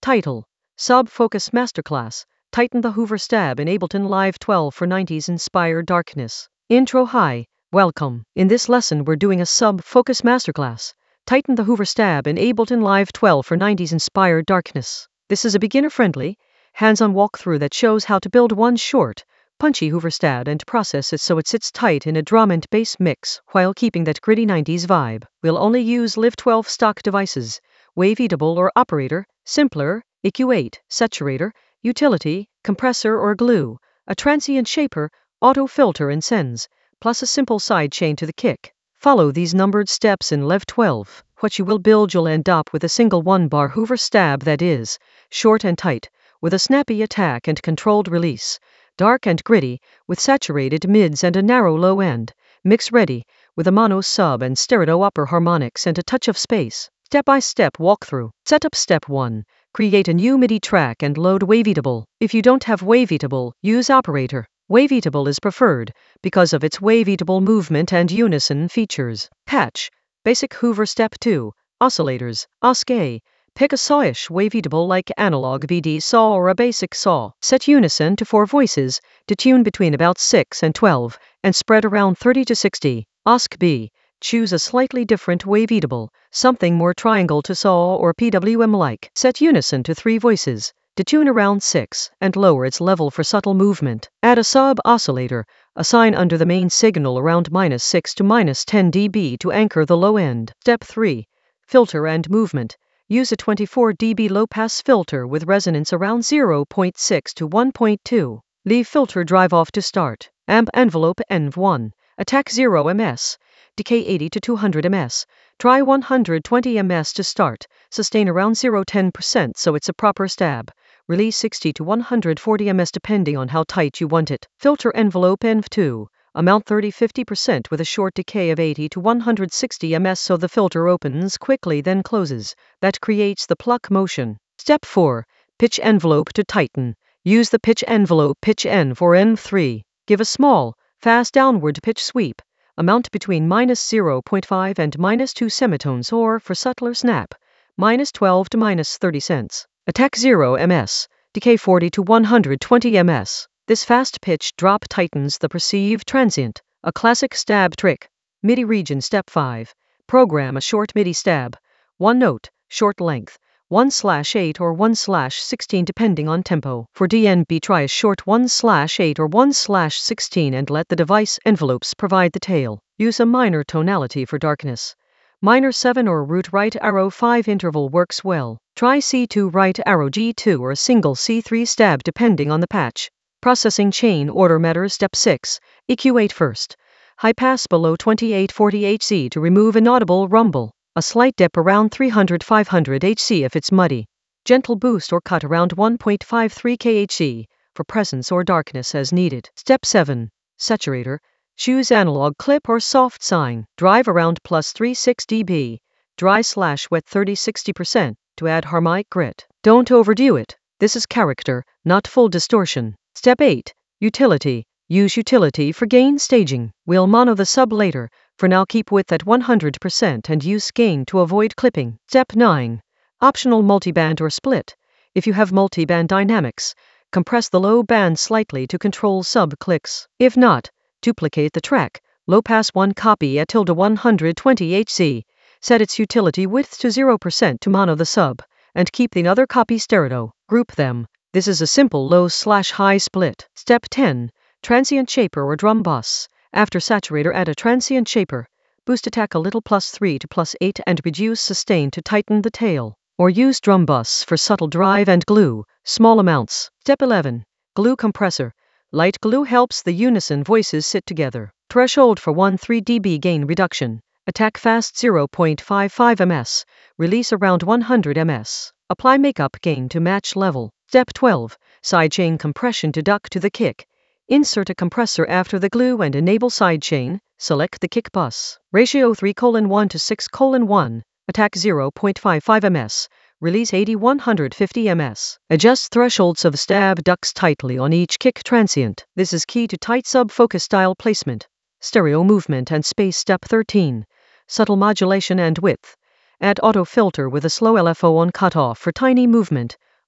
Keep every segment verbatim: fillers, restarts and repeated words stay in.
Title: Sub Focus Masterclass. Tighten the Hoover Stab in Ableton Live twelve for nineties inspired darkness. Intro. Hi, welcome. In this lesson we're doing a sub focus masterclass. Tighten the Hoover Stab in Ableton Live twelve for nineties inspired darkness. This is a beginner-friendly, hands-on walkthrough that shows how to build one short, punchy Hoover Stab and process it so it sits tight in a drum and bass mix while keeping that gritty nineties vibe. We'll only use Live twelve stock devices: Waveatable or Operator, Simpler, E Q eight, Saturator, Utility, Compressor or Glue, a Transient Shaper, Auto Filter and Sends, plus a simple sidechain to the kick. Follow these numbered steps in Live twelve. What you will build, you'll end up with a single one-bar Hoover Stab that is short and tight, with a snappy attack and controlled release, dark and gritty, with saturated mids and a narrow low end, mix-ready, with a mono sub and stereo upper harmonics and a touch of space. Step-by-step walkthrough. Setup. Step one. Create a new MIDI track and load Waveatable. If you don't have Waveatable, use Operator. Waveatable is preferred because of its Waveatable movement and unison features. Patch. Basic Hoover. Step two. Oscillators. O S C A. Pick a sawish Waveatable like analog V D saw or a basic saw. Set unison to four voices, detune between about six and twelve, and spread around thirty to sixty. O S C B. Choose a slightly different Waveatable, something more triangle to saw or P W M-like. Set unison to three voices, detune around six, and lower its level for subtle movement. Add a sub-oscillator, assign under the main signal around minus six to minus ten decibels to anchor the low end. Step three. Filter and movement. Use a twenty-four decibel low-pass filter with resonance around zero point six to one point two. Leave filter drive off to start. Amp envelope N V one. Attack zero millimeters. Decay eighty to two hundred millimeters. Try one hundred twenty millimeters to start. Sustain around zero to ten percent so it's a proper stab. Release sixty to one hundred forty millimeters depending on how tight you want it. Filter envelope N V two. Amount thirty to fifty percent with a short decay of eighty to one hundred sixty millimeters so the filter opens quickly then closes. That creates the pluck motion. Step four. Pitch envelope to tighten. Use the pitch envelope pitch N for N V three. Give a small, fast downward pitch sweep. Amount between minus zero point five and minus two semitones or, for subtler snap, minus twelve to minus thirty cents. Attack zero millimeters. Decay forty to one hundred twenty millimeters. This fast pitch drop tightens the perceived transient, a classic stab trick. MIDI region. Step five. Program a short MIDI stab. One note, short length, one slash eight or one slash sixteen depending on tempo. For D N B, try a short one slash eight or one slash sixteen and let the device envelopes provide the tail. Use a minor tonality for darkness. Minor seven or root right arrow five interval works well. Try C two right arrow G two or a single C three stab depending on the patch. Processing chain order matters. Step six. E Q eight first. High pass below twenty-eight forty hertz to remove inaudible rumble. A slight dip around three hundred to five hundred hertz if it's muddy. Gentle boost or cut around one point five three kilohertz for presence or darkness as needed. Step seven. Saturator. Choose analog clip or soft sine. Drive around plus three hundred six decibels. Dry slash wet thirty to sixty percent to add harmonic grit. Don't overdo it. This is character, not full distortion. Step eight. Utility. Use utility for gain staging. We'll mono the sub later. For now keep width at one hundred percent and use gain to avoid clipping. Step nine. Optional multiband or split. If you have multiband dynamics, compress the low band slightly to control sub clicks. If not, duplicate the track. Low pass one copy at tilde one hundred twenty hertz. Set its utility width to zero percent to mono the sub, and keep the other copy stereo. Group them. This is a simple low slash high split. Step ten. Transient shaper or drum bus. After saturator, add a transient shaper. Boost attack a little plus three to plus eight and reduce sustain to tighten the tail. Or use drum bus for subtle drive and glue, small amounts. Step eleven. Glue compressor. Light glue helps the unison voices sit together. Threshold for one to three decibel gain reduction. Attack fast zero point five five millimeters. Release around one hundred millimeters. Apply makeup gain to match level. Step twelve. Sidechain compression to duck to the kick. Insert a compressor after the glue and enable sidechain. Select the kick bus. Ratio three colon one to six colon one. Attack zero point five five millimeters. Release eighty to one hundred fifty millimeters. Adjust thresholds of stab ducks tightly on each kick transient. This is key to tight sub-focus style placement. Stereo movement and space. Step thirteen. Subtle modulation and width. Add auto filter with a slow L F O on cutoff for tiny movement.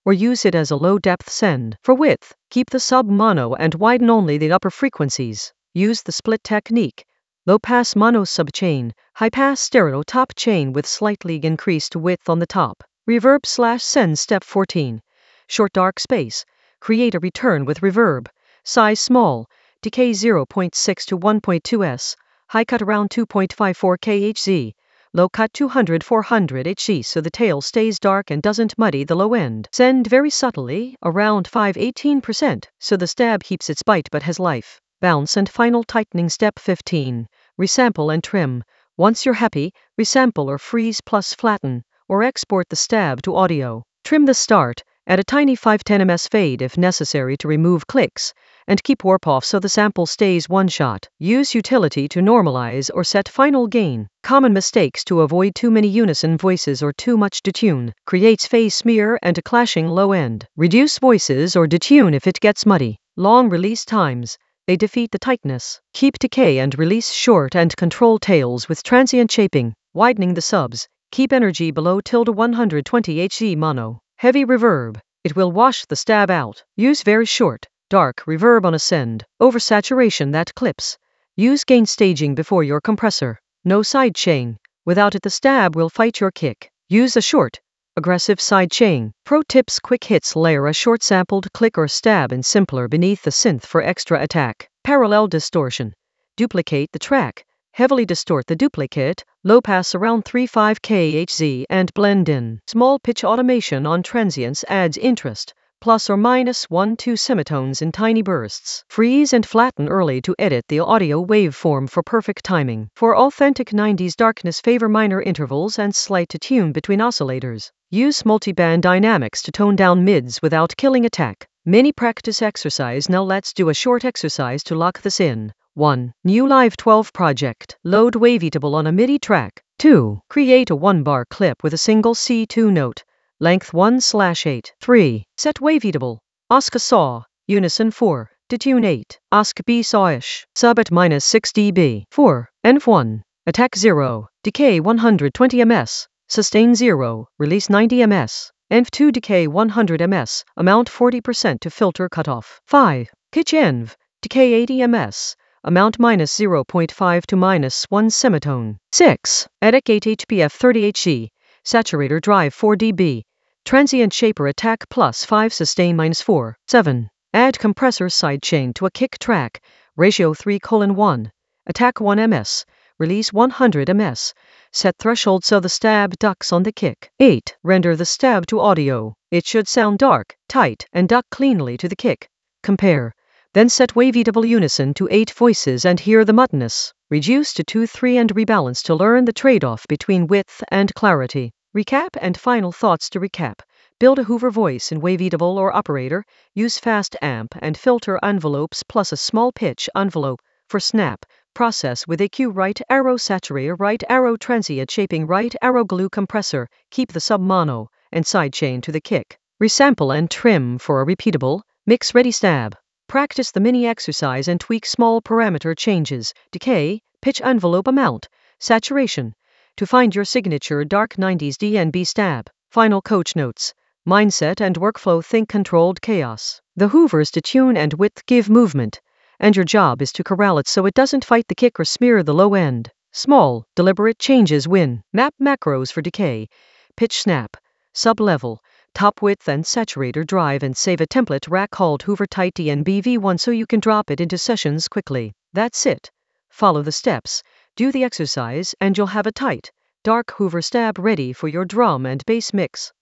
or use it as a low-depth send. For width, keep the sub-mono and widen only the upper frequencies. Use the split technique. Low-pass mono sub-chain, high-pass stereo top chain with slightly increased width on the top. Reverb slash send step fourteen. Short dark space. Create a return with reverb. Size small. Decay zero point six to one point two S. High cut around two point five four kilohertz. Low cut two hundred to four hundred hertz so the tail stays dark and doesn't muddy the low end. Send very subtly, around five to eighteen percent, so the stab keeps its bite but has life. Bounce and final tightening step fifteen. Resample and trim. Once you're happy, resample or freeze plus flatten, or export the stab to audio. Trim the start, add a tiny five to ten millimeter fade if necessary to remove clicks, and keep warp off so the sample stays one shot. Use utility to normalize or set final gain. Common mistakes to avoid too many unison voices or too much detune. Creates phase smear and a clashing low end. Reduce voices or detune if it gets muddy. Long release times. They defeat the tightness. Keep decay and release short and control tails with transient shaping. Widening the subs. Keep energy below tilde one hundred twenty hertz mono. Heavy reverb. It will wash the stab out. Use very short, dark reverb on a send. Oversaturation that clips. Use gain staging before your compressor. No side chain. Without it the stab will fight your kick. Use a short, aggressive side chain. Pro tips: quick hits. Layer a short sampled click or stab in simpler beneath the synth for extra attack. Parallel distortion. Duplicate the track. Heavily distort the duplicate, low pass around three point five kilohertz and blend in. Small pitch automation on transients adds interest, plus or minus one to two semitones in tiny bursts. Freeze and flatten early to edit the audio waveform for perfect timing. For authentic nineties darkness, favor minor intervals and slight tune between oscillators. Use multiband dynamics to tone down mids without killing attack. Mini practice exercise. Now let's do a short exercise to lock this in. one. New Live twelve project. Load Wavetable on a MIDI track. two. Create a one-bar clip with a single C two note. Length one slash eight. three. Set Wavetable. Ask a saw. Unison four. Detune eight. Ask B sawish. Sub at minus six decibels. four. Env one. Attack zero. Decay one hundred twenty millimeters. Sustain zero. Release ninety millimeters. Env two. Decay one hundred millimeters. Amount forty percent to filter cutoff. five. Pitch Env. Decay eighty millimeters. Amount minus zero point five to minus one semitone. six. Edit eight H P F thirty hertz. Saturator drive four decibels. Transient shaper attack plus five. Sustain minus four. seven. Add compressor sidechain to a kick track. Ratio three colon one. Attack one millimeters. Release one hundred millimeters. Set threshold so the stab ducks on the kick. eight. Render the stab to audio. It should sound dark, tight, and duck cleanly to the kick. Compare. Then set Wavetable unison to eight voices and hear the muddiness. Reduce to two three and rebalance to learn the trade-off between width and clarity. Recap and final thoughts to recap. Build a Hoover voice in Wavetable or operator. Use fast amp and filter envelopes plus a small pitch envelope. For snap, process with E Q right arrow saturator, right arrow transient shaping, right arrow glue compressor. Keep the sub-mono and sidechain to the kick. Resample and trim for a repeatable, mix-ready stab. Practice the mini exercise and tweak small parameter changes. Decay, pitch envelope amount, saturation. To find your signature dark nineties D N B stab. Final coach notes. Mindset and workflow: think controlled chaos. The Hoovers detune and width give movement, and your job is to corral it so it doesn't fight the kick or smear the low end. Small, deliberate changes win. Map macros for decay, pitch snap, sub-level, top width and saturator drive, and save a template rack called Hoover Tight D N B V one so you can drop it into sessions quickly. That's it. Follow the steps, do the exercise, and you'll have a tight, dark Hoover stab ready for your drum and bass mix.